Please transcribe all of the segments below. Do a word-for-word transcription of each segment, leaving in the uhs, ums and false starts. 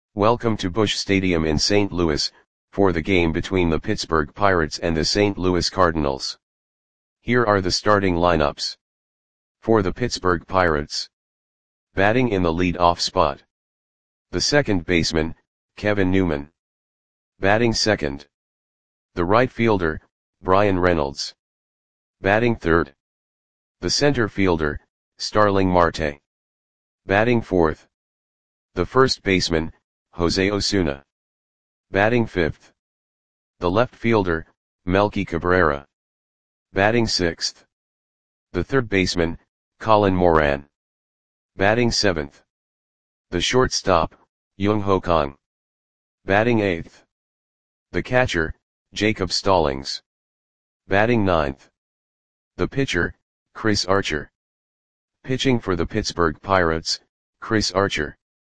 Welcome to Busch Stadium in Saint Louis, for the game between the Pittsburgh Pirates and the Saint Louis Cardinals. Here are the starting lineups. For the Pittsburgh Pirates. Batting in the lead-off spot. The second baseman, Kevin Newman. Batting second. The right fielder, Bryan Reynolds. Batting third. The center fielder, Starling Marte. Batting fourth. The first baseman, Jose Osuna. Batting fifth. The left fielder, Melky Cabrera. Batting sixth. The third baseman, Colin Moran. Batting seventh. The shortstop, Jung-Ho Kang. Batting eighth. The catcher, Jacob Stallings. Batting ninth. The pitcher, Chris Archer. Pitching for the Pittsburgh Pirates, Chris Archer.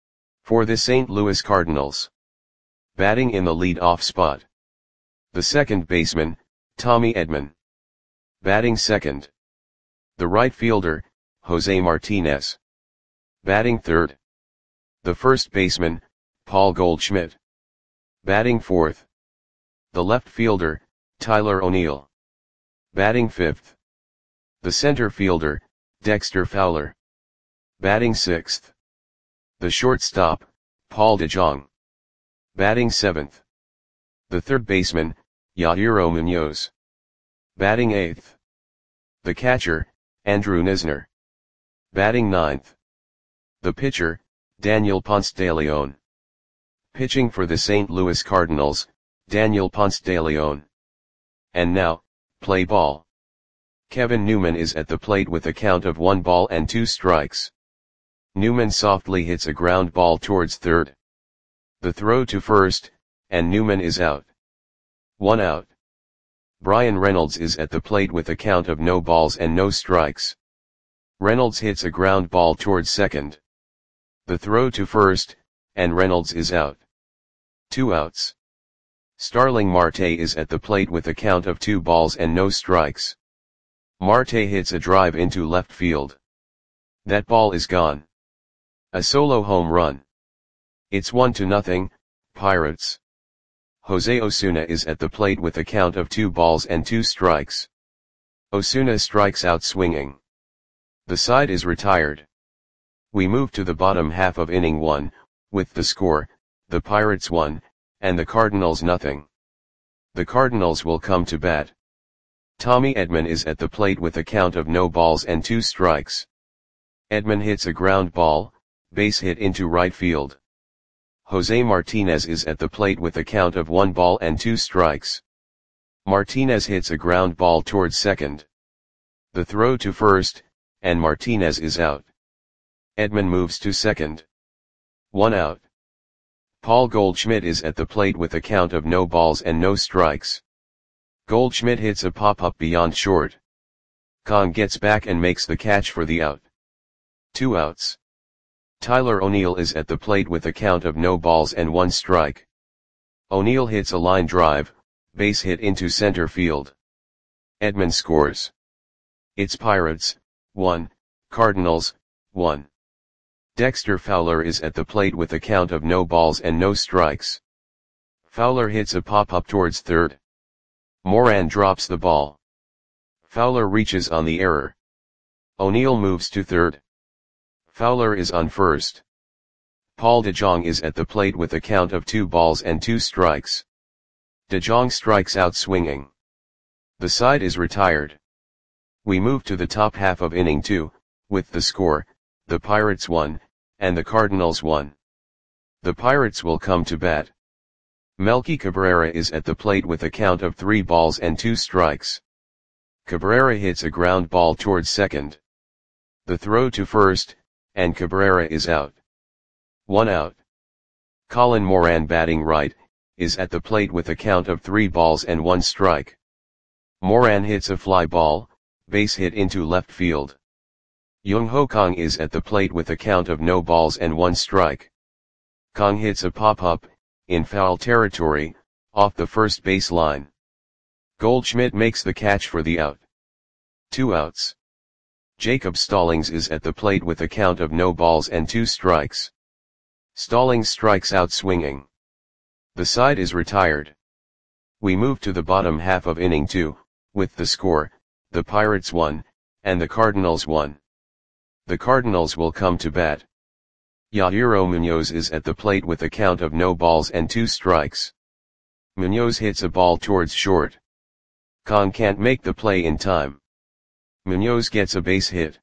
For the Saint Louis Cardinals. Batting in the lead-off spot. The second baseman, Tommy Edman. Batting second. The right fielder, Jose Martinez. Batting third. The first baseman, Paul Goldschmidt. Batting fourth. The left fielder, Tyler O'Neill. Batting fifth. The center fielder, Dexter Fowler. Batting sixth. The shortstop, Paul DeJong. Batting seventh. The third baseman, Yadiro Munoz. Batting eighth. The catcher, Andrew Knizner. Batting ninth. The pitcher, Daniel Ponce de Leon. Pitching for the Saint Louis Cardinals, Daniel Ponce de Leon. And now, play ball. Kevin Newman is at the plate with a count of one ball and two strikes. Newman softly hits a ground ball towards third. The throw to first, and Newman is out. One out. Bryan Reynolds is at the plate with a count of no balls and no strikes. Reynolds hits a ground ball towards second. The throw to first, and Reynolds is out. Two outs. Starling Marte is at the plate with a count of two balls and no strikes. Marte hits a drive into left field. That ball is gone. A solo home run. It's one to nothing, Pirates. Jose Osuna is at the plate with a count of two balls and two strikes. Osuna strikes out swinging. The side is retired. We move to the bottom half of inning one, with the score, the Pirates one, and the Cardinals nothing. The Cardinals will come to bat. Tommy Edman is at the plate with a count of no balls and two strikes. Edman hits a ground ball, base hit into right field. Jose Martinez is at the plate with a count of one ball and two strikes. Martinez hits a ground ball towards second. The throw to first, and Martinez is out. Edman moves to second. One out. Paul Goldschmidt is at the plate with a count of no balls and no strikes. Goldschmidt hits a pop-up beyond short. Kang gets back and makes the catch for the out. Two outs. Tyler O'Neill is at the plate with a count of no balls and one strike. O'Neill hits a line drive, base hit into center field. Edman scores. It's Pirates, one, Cardinals, one. Dexter Fowler is at the plate with a count of no balls and no strikes. Fowler hits a pop-up towards third. Moran drops the ball. Fowler reaches on the error. O'Neill moves to third. Fowler is on first. Paul DeJong is at the plate with a count of two balls and two strikes. DeJong strikes out swinging. The side is retired. We move to the top half of inning two, with the score, the Pirates one, and the Cardinals one. The Pirates will come to bat. Melky Cabrera is at the plate with a count of three balls and two strikes. Cabrera hits a ground ball towards second. The throw to first, and Cabrera is out. One out. Colin Moran, batting right, is at the plate with a count of three balls and one strike. Moran hits a fly ball, base hit into left field. Jung-Ho Kang is at the plate with a count of no balls and one strike. Kang hits a pop-up, in foul territory, off the first base line. Goldschmidt makes the catch for the out. Two outs. Jacob Stallings is at the plate with a count of no balls and two strikes. Stallings strikes out swinging. The side is retired. We move to the bottom half of inning two, with the score, the Pirates won, and the Cardinals won. The Cardinals will come to bat. Yairo Munoz is at the plate with a count of no balls and two strikes. Munoz hits a ball towards short. Khan can't make the play in time. Munoz gets a base hit.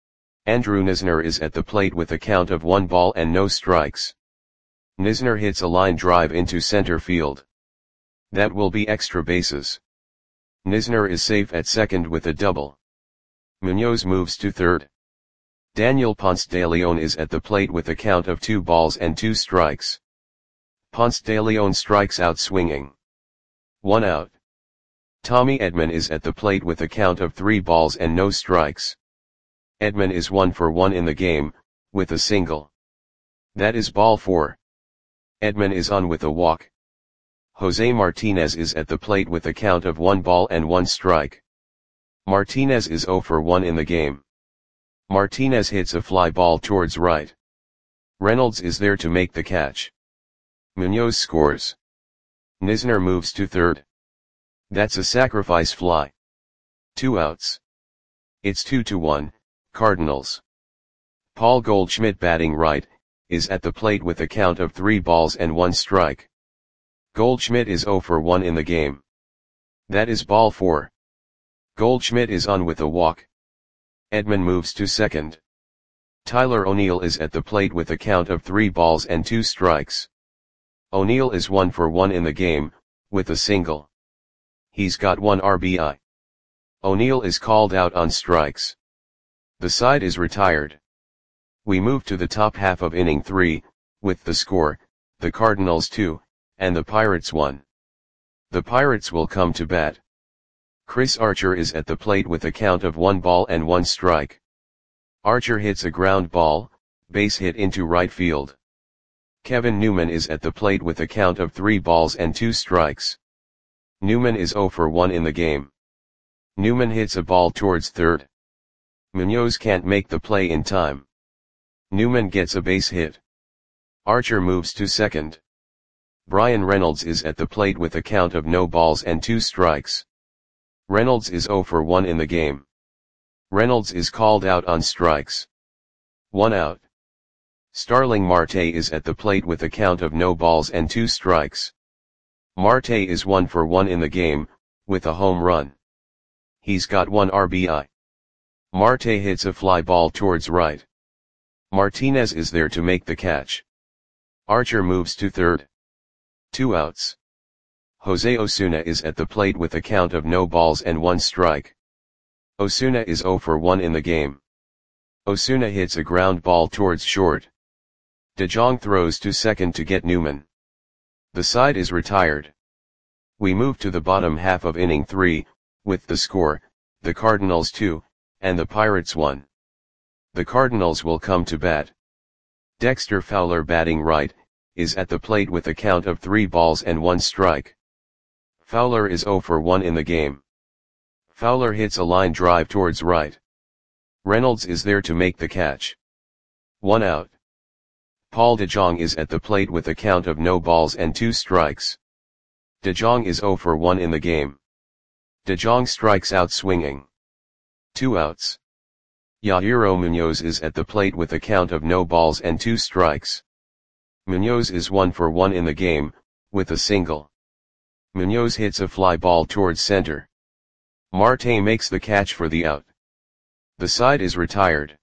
Andrew Knizner is at the plate with a count of one ball and no strikes. Knizner hits a line drive into center field. That will be extra bases. Knizner is safe at second with a double. Munoz moves to third. Daniel Ponce de Leon is at the plate with a count of two balls and two strikes. Ponce de Leon strikes out swinging. One out. Tommy Edman is at the plate with a count of three balls and no strikes. Edman is one for one in the game, with a single. That is ball four. Edman is on with a walk. Jose Martinez is at the plate with a count of one ball and one strike. Martinez is zero for one in the game. Martinez hits a fly ball towards right. Reynolds is there to make the catch. Munoz scores. Knizner moves to third. That's a sacrifice fly. Two outs. It's two to one, Cardinals. Paul Goldschmidt batting right, is at the plate with a count of three balls and one strike. Goldschmidt is zero for one in the game. That is ball four. Goldschmidt is on with a walk. Edman moves to second. Tyler O'Neill is at the plate with a count of three balls and two strikes. O'Neill is one for one in the game, with a single. He's got one R B I. O'Neill is called out on strikes. The side is retired. We move to the top half of inning three, with the score, the Cardinals two, and the Pirates one. The Pirates will come to bat. Chris Archer is at the plate with a count of one ball and one strike. Archer hits a ground ball, base hit into right field. Kevin Newman is at the plate with a count of three balls and two strikes. Newman is zero for one in the game. Newman hits a ball towards third. Munoz can't make the play in time. Newman gets a base hit. Archer moves to second. Brian Reynolds is at the plate with a count of no balls and two strikes. Reynolds is zero for one in the game. Reynolds is called out on strikes. One out. Starling Marte is at the plate with a count of no balls and two strikes. Marte is one for one in the game, with a home run. He's got one R B I. Marte hits a fly ball towards right. Martinez is there to make the catch. Archer moves to third. Two outs. Jose Osuna is at the plate with a count of no balls and one strike. Osuna is zero for one in the game. Osuna hits a ground ball towards short. De Jong throws to second to get Newman. The side is retired. We move to the bottom half of inning three, with the score, the Cardinals two, and the Pirates one. The Cardinals will come to bat. Dexter Fowler batting right, is at the plate with a count of three balls and one strike. Fowler is zero for one in the game. Fowler hits a line drive towards right. Reynolds is there to make the catch. One out. Paul DeJong is at the plate with a count of no balls and two strikes. DeJong is zero for one in the game. DeJong strikes out swinging. Two outs. Yairo Munoz is at the plate with a count of no balls and two strikes. Munoz is one for one in the game, with a single. Munoz hits a fly ball towards center. Marte makes the catch for the out. The side is retired.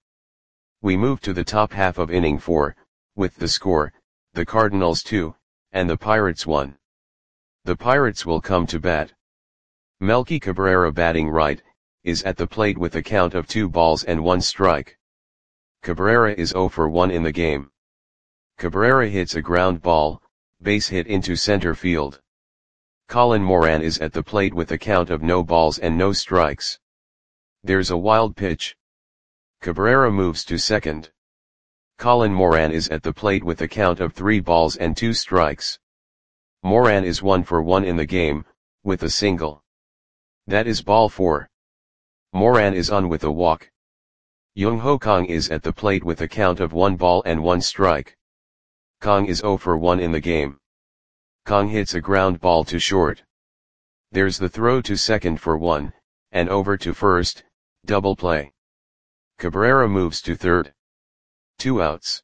We move to the top half of inning four, with the score, the Cardinals two, and the Pirates one. The Pirates will come to bat. Melky Cabrera batting right, is at the plate with a count of two balls and one strike. Cabrera is zero for one in the game. Cabrera hits a ground ball, base hit into center field. Colin Moran is at the plate with a count of no balls and no strikes. There's a wild pitch. Cabrera moves to second. Colin Moran is at the plate with a count of three balls and two strikes. Moran is one for one in the game, with a single. That is ball four. Moran is on with a walk. Jung Ho Kang is at the plate with a count of one ball and one strike. Kong is zero for one in the game. Kong hits a ground ball to short. There's the throw to second for one, and over to first, double play. Cabrera moves to third. Two outs.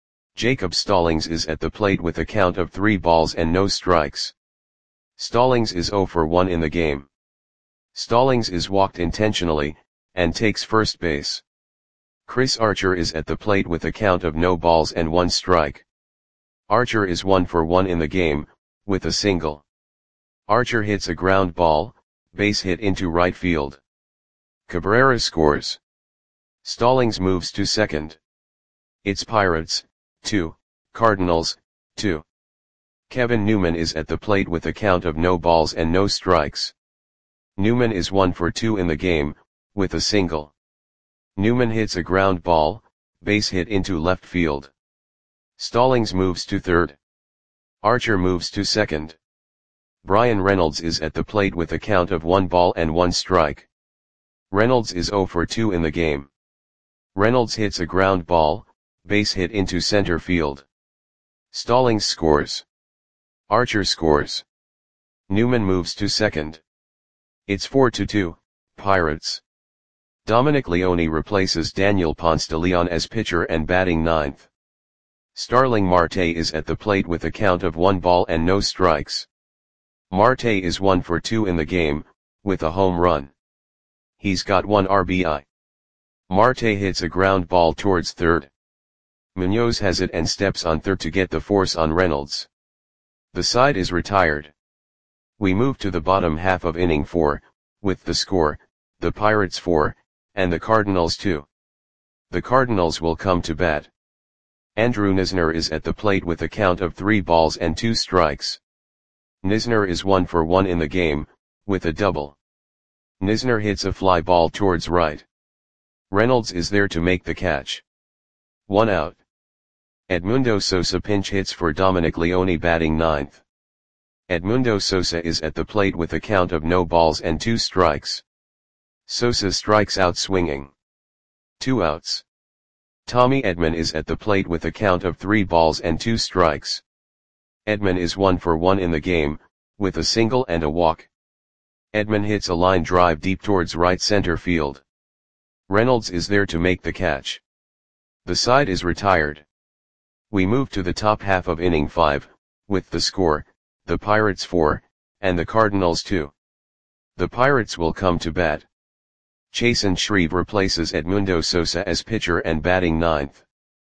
Jacob Stallings is at the plate with a count of three balls and no strikes. Stallings is zero for one in the game. Stallings is walked intentionally, and takes first base. Chris Archer is at the plate with a count of no balls and one strike. Archer is one for one in the game, with a single. Archer hits a ground ball, base hit into right field. Cabrera scores. Stallings moves to second. It's Pirates, two, Cardinals, two. Kevin Newman is at the plate with a count of no balls and no strikes. Newman is one for two in the game, with a single. Newman hits a ground ball, base hit into left field. Stallings moves to third. Archer moves to second. Brian Reynolds is at the plate with a count of one ball and one strike. Reynolds is zero for two in the game. Reynolds hits a ground ball, base hit into center field. Stallings scores. Archer scores. Newman moves to second. It's four to two, Pirates. Dominic Leone replaces Daniel Ponce de Leon as pitcher and batting ninth. Starling Marte is at the plate with a count of one ball and no strikes. Marte is one for two in the game, with a home run. He's got one R B I. Marte hits a ground ball towards third. Munoz has it and steps on third to get the force on Reynolds. The side is retired. We move to the bottom half of inning four, with the score, the Pirates four, and the Cardinals two. The Cardinals will come to bat. Andrew Knizner is at the plate with a count of three balls and two strikes. Knizner is one for one in the game, with a double. Knizner hits a fly ball towards right. Reynolds is there to make the catch. One out. Edmundo Sosa pinch hits for Dominic Leone batting ninth. Edmundo Sosa is at the plate with a count of no balls and two strikes. Sosa strikes out swinging. Two outs. Tommy Edman is at the plate with a count of three balls and two strikes. Edman is one for one in the game, with a single and a walk. Edman hits a line drive deep towards right center field. Reynolds is there to make the catch. The side is retired. We move to the top half of inning five, with the score, the Pirates four, and the Cardinals two. The Pirates will come to bat. Chasen Shreve replaces Edmundo Sosa as pitcher and batting ninth.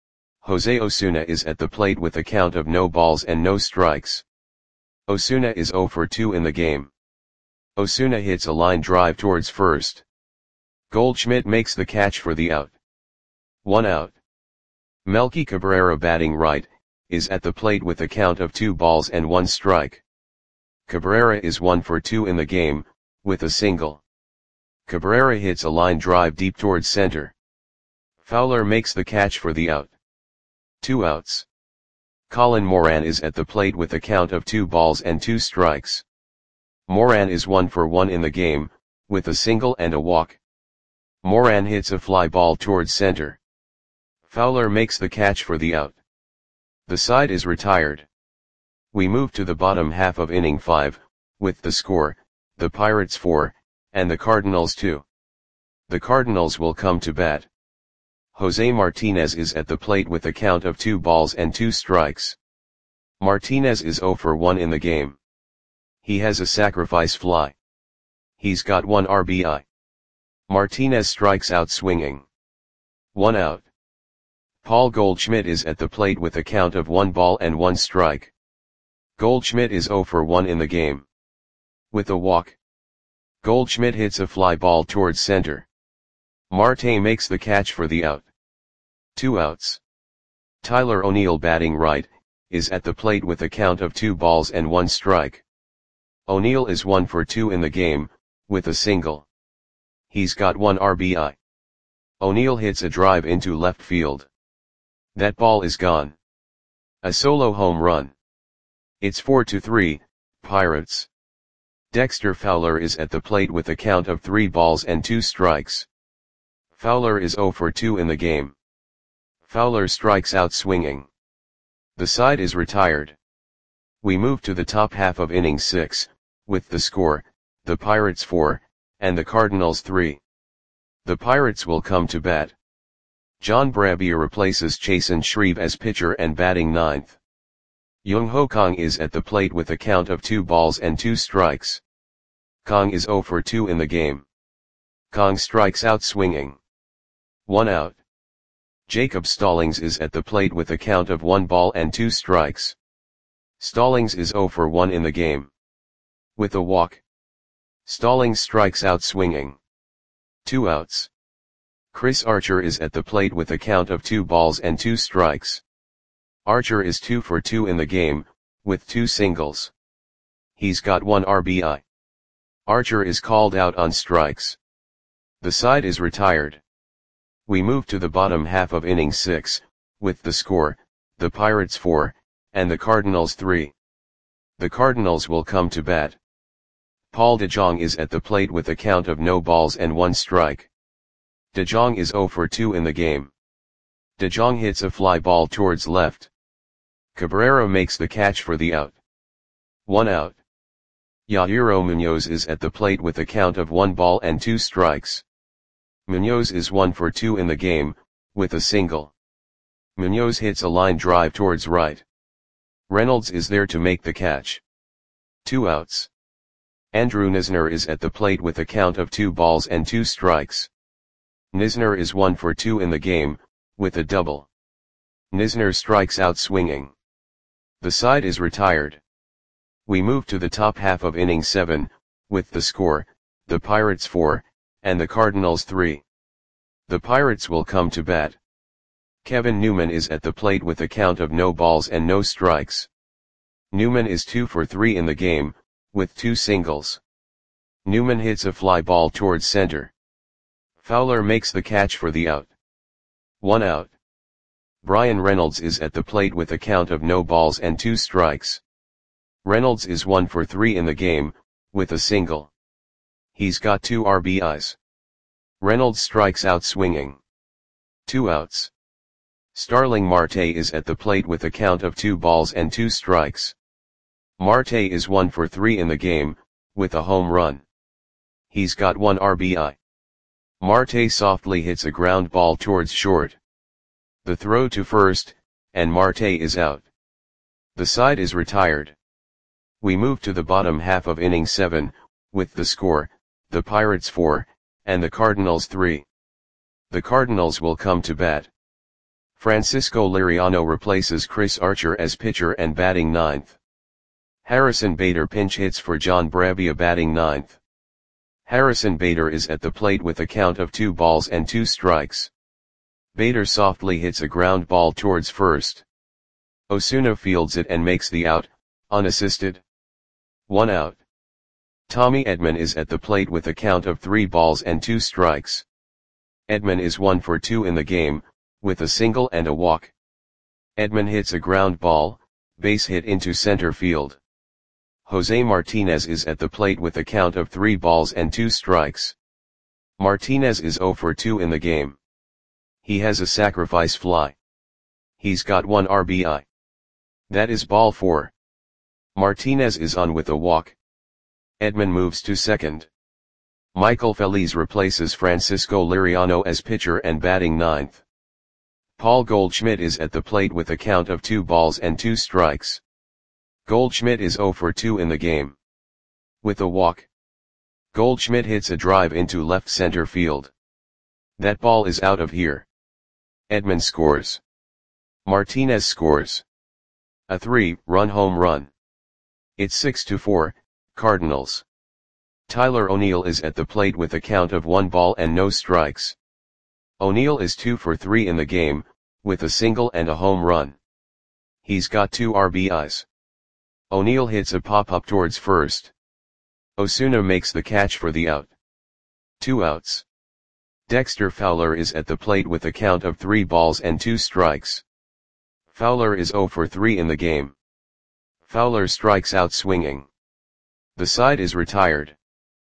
Jose Osuna is at the plate with a count of no balls and no strikes. Osuna is zero for two in the game. Osuna hits a line drive towards first. Goldschmidt makes the catch for the out. One out. Melky Cabrera batting right, is at the plate with a count of two balls and one strike. Cabrera is one for two in the game, with a single. Cabrera hits a line drive deep towards center. Fowler makes the catch for the out. Two outs. Colin Moran is at the plate with a count of two balls and two strikes. Moran is one for one in the game, with a single and a walk. Moran hits a fly ball towards center. Fowler makes the catch for the out. The side is retired. We move to the bottom half of inning five, with the score, the Pirates four, and the Cardinals two. The Cardinals will come to bat. Jose Martinez is at the plate with a count of two balls and two strikes. Martinez is zero for one in the game. He has a sacrifice fly. He's got one R B I. Martinez strikes out swinging. One out. Paul Goldschmidt is at the plate with a count of one ball and one strike. Goldschmidt is zero for one in the game. With a walk. Goldschmidt hits a fly ball towards center. Marte makes the catch for the out. Two outs. Tyler O'Neill batting right, is at the plate with a count of two balls and one strike. O'Neill is one for two in the game, with a single. He's got one R B I. O'Neill hits a drive into left field. That ball is gone. A solo home run. It's four to three, Pirates. Dexter Fowler is at the plate with a count of three balls and two strikes. Fowler is zero for two in the game. Fowler strikes out swinging. The side is retired. We move to the top half of inning six, with the score, the Pirates four, and the Cardinals three. The Pirates will come to bat. John Brabier replaces Chasen Shreve as pitcher and batting ninth. Jung Ho Kang is at the plate with a count of two balls and two strikes. Kang is oh for two in the game. Kang strikes out swinging. One out. Jacob Stallings is at the plate with a count of one ball and two strikes. Stallings is oh for one in the game. With a walk. Stallings strikes out swinging. Two outs. Chris Archer is at the plate with a count of two balls and two strikes. Archer is two for two in the game, with two singles. He's got one R B I. Archer is called out on strikes. The side is retired. We move to the bottom half of inning six, with the score, the Pirates four, and the Cardinals three. The Cardinals will come to bat. Paul DeJong is at the plate with a count of no balls and one strike. DeJong is oh for two in the game. DeJong hits a fly ball towards left. Cabrera makes the catch for the out. One out. Yairo Munoz is at the plate with a count of one ball and two strikes. Munoz is one for two in the game, with a single. Munoz hits a line drive towards right. Reynolds is there to make the catch. Two outs. Andrew Knizner is at the plate with a count of two balls and two strikes. Knizner is one for two in the game, with a double. Knizner strikes out swinging. The side is retired. We move to the top half of inning seven, with the score, the Pirates four, and the Cardinals three. The Pirates will come to bat. Kevin Newman is at the plate with a count of no balls and no strikes. Newman is two for three in the game, with two singles. Newman hits a fly ball towards center. Fowler makes the catch for the out. One out. Brian Reynolds is at the plate with a count of no balls and two strikes. Reynolds is one for three in the game, with a single. He's got two R B Is. Reynolds strikes out swinging. Two outs. Starling Marte is at the plate with a count of two balls and two strikes. Marte is one for three in the game, with a home run. He's got one R B I. Marte softly hits a ground ball towards short. The throw to first, and Marte is out. The side is retired. We move to the bottom half of inning seven, with the score, the Pirates four, and the Cardinals three. The Cardinals will come to bat. Francisco Liriano replaces Chris Archer as pitcher and batting ninth. Harrison Bader pinch hits for John Brabier batting ninth. Harrison Bader is at the plate with a count of two balls and two strikes. Bader softly hits a ground ball towards first. Osuna fields it and makes the out, unassisted. One out. Tommy Edman is at the plate with a count of three balls and two strikes. Edman is one for two in the game, with a single and a walk. Edman hits a ground ball, base hit into center field. Jose Martinez is at the plate with a count of three balls and two strikes. Martinez is oh for two in the game. He has a sacrifice fly. He's got one R B I. That is ball four. Martinez is on with a walk. Edman moves to second. Michael Feliz replaces Francisco Liriano as pitcher and batting ninth. Paul Goldschmidt is at the plate with a count of two balls and two strikes. Goldschmidt is oh for two in the game. With a walk. Goldschmidt hits a drive into left center field. That ball is out of here. Edman scores. Martinez scores. A three-run home run. It's six to four, Cardinals. Tyler O'Neill is at the plate with a count of one ball and no strikes. O'Neill is two for three in the game, with a single and a home run. He's got two R B Is. O'Neill hits a pop-up towards first. Osuna makes the catch for the out. Two outs. Dexter Fowler is at the plate with a count of three balls and two strikes. Fowler is oh for three in the game. Fowler strikes out swinging. The side is retired.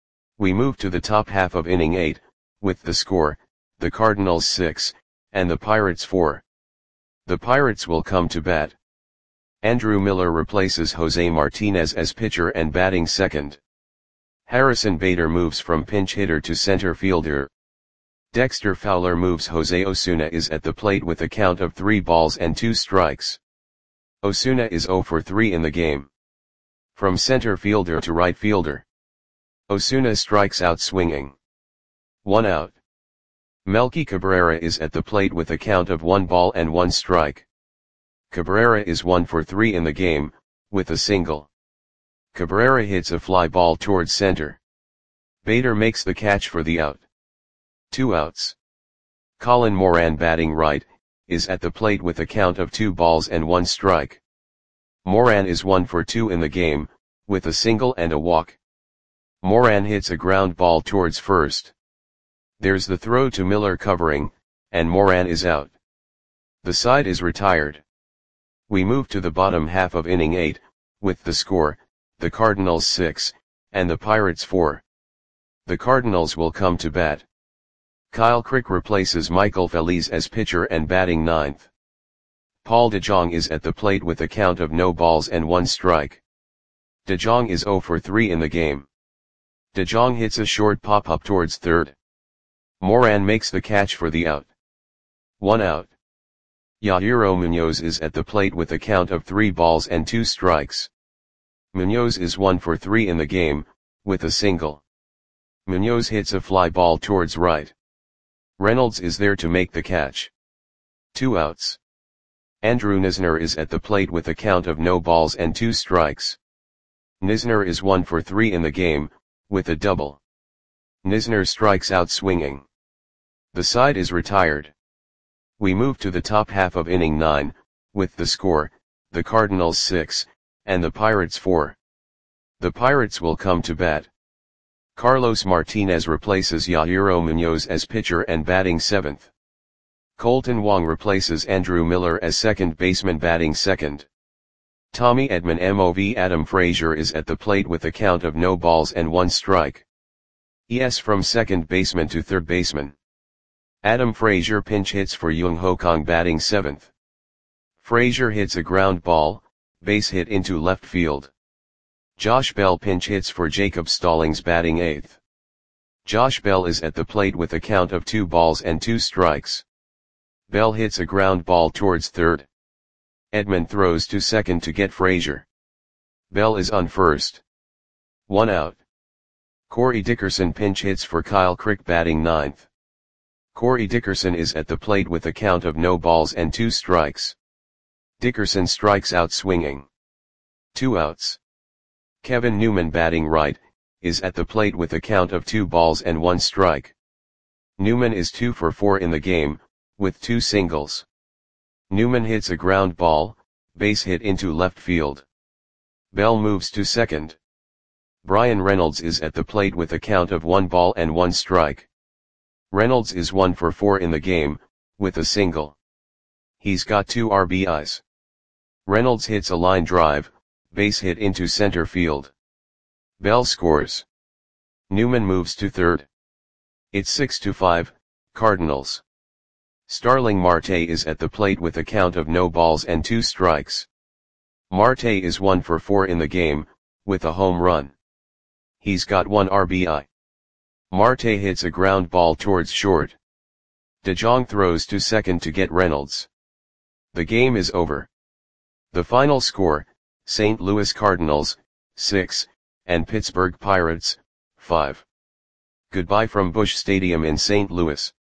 We move to the top half of inning eight, with the score, the Cardinals six, and the Pirates four. The Pirates will come to bat. Andrew Miller replaces Jose Martinez as pitcher and batting second. Harrison Bader moves from pinch hitter to center fielder. Dexter Fowler moves. Jose Osuna is at the plate with a count of three balls and two strikes. Osuna is zero for three in the game. From center fielder to right fielder. Osuna strikes out swinging. One out. Melky Cabrera is at the plate with a count of one ball and one strike. Cabrera is one for three in the game, with a single. Cabrera hits a fly ball towards center. Bader makes the catch for the out. Two outs. Colin Moran, batting right, is at the plate with a count of two balls and one strike. Moran is one for two in the game, with a single and a walk. Moran hits a ground ball towards first. There's the throw to Miller covering, and Moran is out. The side is retired. We move to the bottom half of inning eight, with the score, the Cardinals six, and the Pirates four. The Cardinals will come to bat. Kyle Crick replaces Michael Feliz as pitcher and batting ninth. Paul DeJong is at the plate with a count of no balls and one strike. DeJong is zero for three in the game. DeJong hits a short pop-up towards third. Moran makes the catch for the out. One out. Yairo Munoz is at the plate with a count of three balls and two strikes. Munoz is one for three in the game, with a single. Munoz hits a fly ball towards right. Reynolds is there to make the catch. Two outs. Andrew Knizner is at the plate with a count of no balls and two strikes. Knizner is one for three in the game, with a double. Knizner strikes out swinging. The side is retired. We move to the top half of inning nine, with the score, the Cardinals six, and the Pirates four. The Pirates will come to bat. Carlos Martinez replaces Yairo Munoz as pitcher and batting seventh. Colton Wong replaces Andrew Miller as second baseman, batting second. Tommy Edman Mov Adam Frazier is at the plate with a count of no balls and one strike. Es from second baseman to third baseman. Adam Frazier pinch hits for Jung Ho Kang, batting seventh. Frazier hits a ground ball, base hit into left field. Josh Bell pinch hits for Jacob Stallings, batting eighth. Josh Bell is at the plate with a count of two balls and two strikes. Bell hits a ground ball towards third. Edman throws to second to get Frazier. Bell is on first. One out. Corey Dickerson pinch hits for Kyle Crick, batting ninth. Corey Dickerson is at the plate with a count of no balls and two strikes. Dickerson strikes out swinging. Two outs. Kevin Newman, batting right, is at the plate with a count of two balls and one strike. Newman is two for four in the game, with two singles. Newman hits a ground ball, base hit into left field. Bell moves to second. Brian Reynolds is at the plate with a count of one ball and one strike. Reynolds is one for four in the game, with a single. He's got two R B Is. Reynolds hits a line drive, base hit into center field. Bell scores. Newman moves to third. It's six to five, Cardinals. Starling Marte is at the plate with a count of no balls and two strikes. Marte is one for four in the game, with a home run. He's got one R B I. Marte hits a ground ball towards short. DeJong throws to second to get Reynolds. The game is over. The final score, Saint Louis Cardinals, six, and Pittsburgh Pirates, five. Goodbye from Busch Stadium in Saint Louis.